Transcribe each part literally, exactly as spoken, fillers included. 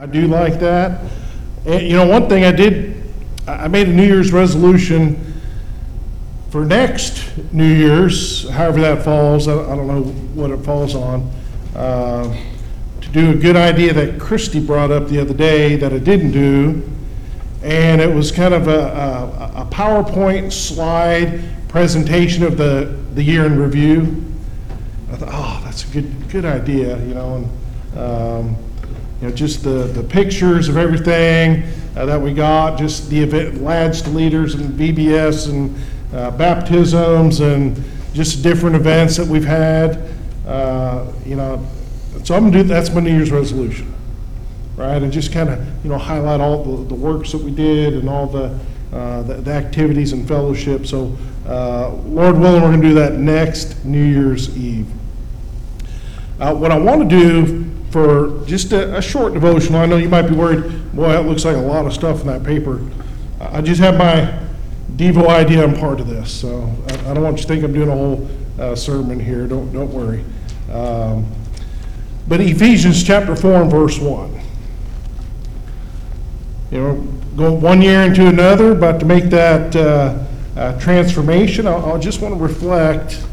I do like that. And, you know, one thing I did, I made a New Year's resolution for next New Year's, however that falls, I I don't know what it falls on, uh, to do a good idea that Christy brought up the other day that I didn't do. And it was kind of a, a, a PowerPoint slide presentation of the, the year in review. I thought, oh, that's a good good idea, you know, and um, you know, just the, the pictures of everything uh, that we got, just the event, lads to leaders and V B S and uh, baptisms and just different events that we've had, uh, you know. So I'm gonna do, that's my New Year's resolution, right? And just kind of, you know, highlight all the, the works that we did and all the, uh, the, the activities and fellowship. So uh, Lord willing, we're gonna do that next New Year's Eve. Uh, what I want to do for just a, a short devotional, I know you might be worried, boy, that looks like a lot of stuff in that paper. I just have my Devo idea. I'm part of this, so I, I don't want you to think I'm doing a whole uh, sermon here. Don't don't worry. Um, but Ephesians chapter four and verse one. You know, go one year into another, about to make that uh, uh, transformation. I just want to reflect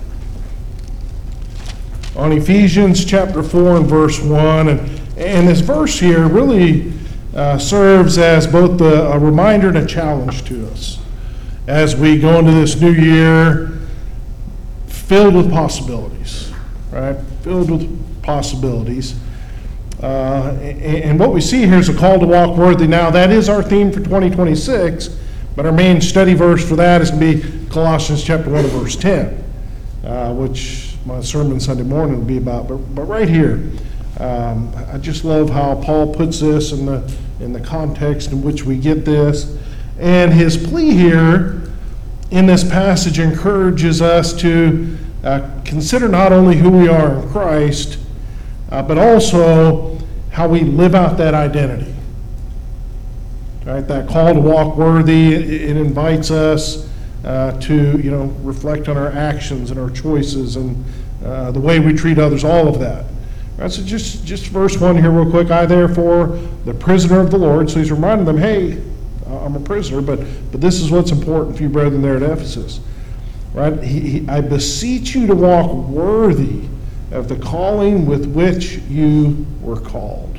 on Ephesians chapter four and verse one. And, and this verse here really uh, serves as both the, a reminder and a challenge to us as we go into this new year filled with possibilities, right? Filled with possibilities. Uh, and, and what we see here is a call to walk worthy. Now, that is our theme for twenty twenty-six, but our main study verse for that is going to be Colossians chapter one and verse ten, uh, which my sermon Sunday morning will be about. But, but right here, um, I just love how Paul puts this in the in the context in which we get this. And his plea here in this passage encourages us to uh, consider not only who we are in Christ, uh, but also how we live out that identity. Right? That call to walk worthy, it, it invites us Uh, to, you know, reflect on our actions and our choices and uh, the way we treat others, all of that. Right, so just, just verse one here real quick. I therefore, the prisoner of the Lord. So he's reminding them, hey, I'm a prisoner, but but this is what's important for you brethren there at Ephesus. Right? He, he, I beseech you to walk worthy of the calling with which you were called.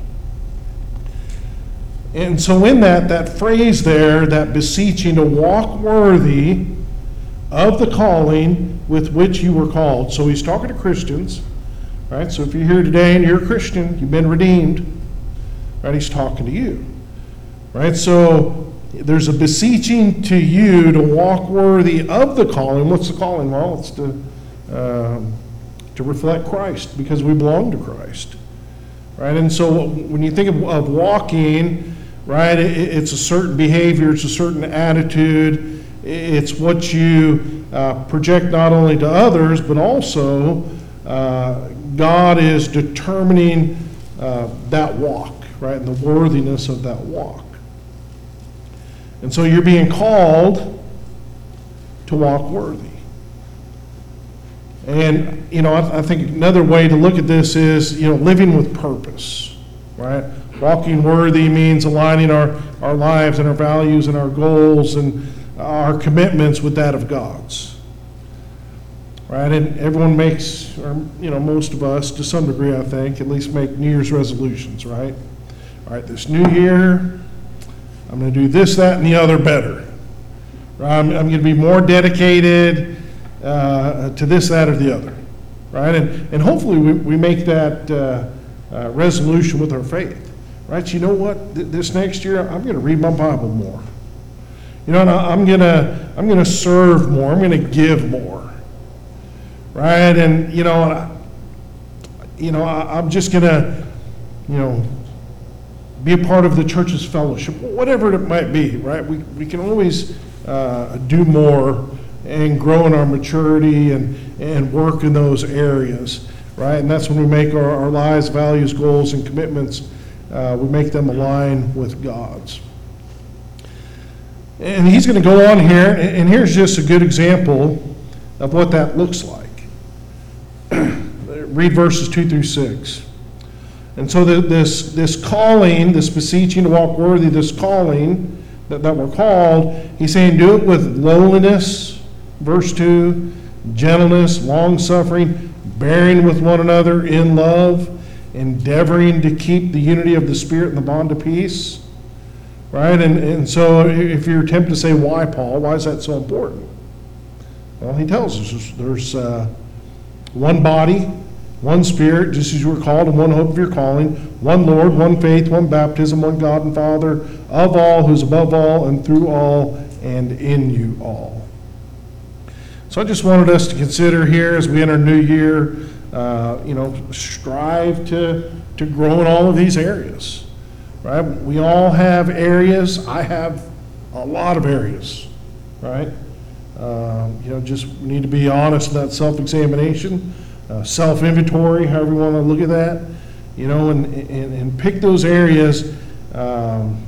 And so in that, that phrase there, that beseeching to walk worthy of the calling with which you were called. So he's talking to Christians, right? So if you're here today and you're a Christian, you've been redeemed, right? He's talking to you, right? So there's a beseeching to you to walk worthy of the calling. What's the calling? Well, it's to, um, to reflect Christ because we belong to Christ, right? And so when you think of, of walking, right, it, it's a certain behavior, it's a certain attitude, it's what you uh, project not only to others, but also uh, God is determining uh, that walk, right, and the worthiness of that walk. And so you're being called to walk worthy. And, you know, I, I think another way to look at this is, you know, living with purpose, right? Walking worthy means aligning our, our lives and our values and our goals and our commitments with that of God's. Right? And everyone makes, or you know, most of us to some degree, I think, at least make New Year's resolutions, right? All right, this new year, I'm going to do this, that, and the other better. Right? I'm, I'm going to be more dedicated uh, to this, that, or the other. Right? And, and hopefully we, we make that uh, uh, resolution with our faith. Right, you know what? This next year, I'm going to read my Bible more. You know, I'm going to I'm going to serve more. I'm going to give more. Right, and you know, I, you know, I, I'm just going to, you know, be a part of the church's fellowship, whatever it might be. Right, we we can always uh, do more and grow in our maturity and and work in those areas. Right, and that's when we make our, our lives, values, goals, and commitments. Uh, we make them align with God's. And he's going to go on here, and here's just a good example of what that looks like. Read verses two through six. And so the, this, this calling, this beseeching to walk worthy, this calling that, that we're called, he's saying do it with lowliness, verse two, gentleness, long-suffering, bearing with one another in love, endeavoring to keep the unity of the Spirit and the bond of peace. Right? And, and so if you're tempted to say, why, Paul? Why is that so important? Well, he tells us there's uh, one body, one Spirit, just as you were called, and one hope of your calling, one Lord, one faith, one baptism, one God and Father of all, who's above all and through all and in you all. So I just wanted us to consider here as we enter a new year, uh, you know, strive to, to grow in all of these areas. Right? We all have areas. I have a lot of areas, right? Um, you know, just need to be honest in that self-examination, uh, self-inventory, however you want to look at that, you know, and, and, and pick those areas um,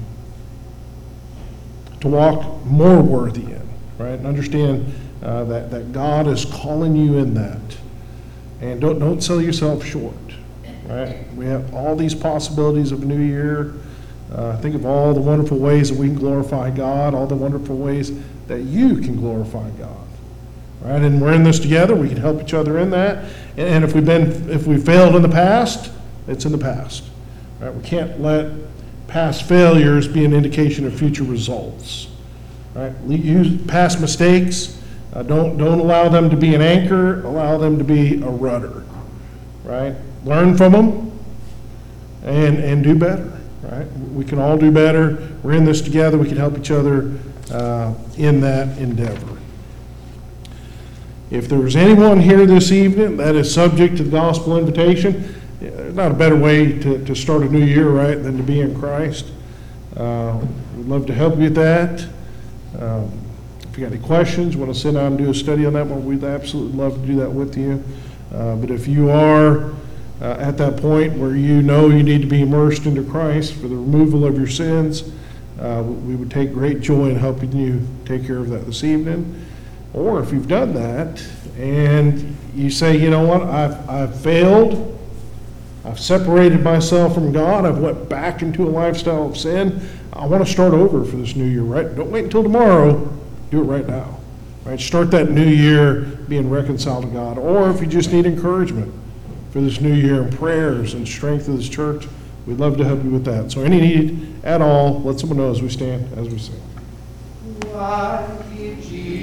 to walk more worthy in, right? And understand uh, that, that God is calling you in that. And don't, don't sell yourself short. Right? We have all these possibilities of a new year. Uh, think of all the wonderful ways that we can glorify God, all the wonderful ways that you can glorify God. Right? And we're in this together. We can help each other in that. And, and if we've been, if we failed in the past, it's in the past. Right? We can't let past failures be an indication of future results. Right? Use past mistakes. Uh, don't don't allow them to be an anchor. Allow them to be a rudder. Right? Learn from them and, and do better, right? We can all do better. We're in this together. We can help each other uh, in that endeavor. If there was anyone here this evening that is subject to the gospel invitation, there's not a better way to, to start a new year, right, than to be in Christ. Uh, we'd love to help you with that. Um, if you got any questions, want to sit down and do a study on that one, we'd absolutely love to do that with you. Uh, but if you are Uh, at that point where you know you need to be immersed into Christ for the removal of your sins, uh, we would take great joy in helping you take care of that this evening. Or if you've done that and you say, you know what, I've, I've failed, I've separated myself from God, I've went back into a lifestyle of sin, I want to start over for this new year, right? Don't wait until tomorrow, do it right now. Right? Start that new year being reconciled to God. Or if you just need encouragement for this new year and prayers and strength of this church, we'd love to help you with that. So any need at all, let someone know as we stand, as we sing.